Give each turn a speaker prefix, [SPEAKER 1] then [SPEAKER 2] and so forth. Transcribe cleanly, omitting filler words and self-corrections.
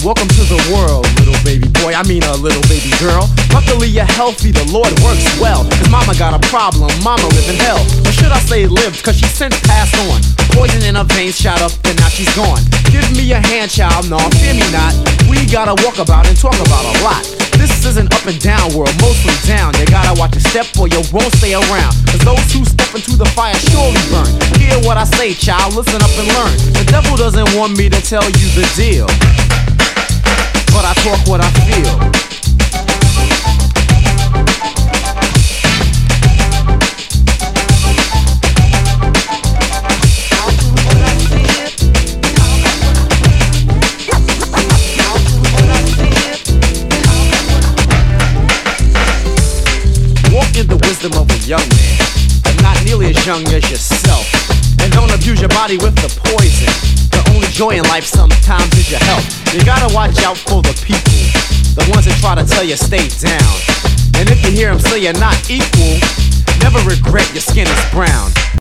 [SPEAKER 1] Welcome to the world, little baby boy, I mean a little baby girl. Luckily you're healthy, the Lord works well. Cause mama got a problem, mama live in hell. Or should I say lived, cause she's since passed on. Poison in her veins shot up and now she's gone. Give me a hand, child, no, fear me not. We gotta walk about and talk about a lot. This is an up and down world, mostly down. You gotta watch your step or you won't stay around. Cause those who step into the fire surely burn. Hear what I say, child, listen up and learn. The devil doesn't want me to tell you the deal, but I talk what I feel. Wisdom of a young man, but not nearly as young as yourself. And don't abuse your body with the poison. The only joy in life sometimes is your health. You gotta watch out for the people, the ones that try to tell you stay down. And if you hear them say you're not equal, never regret your skin is brown.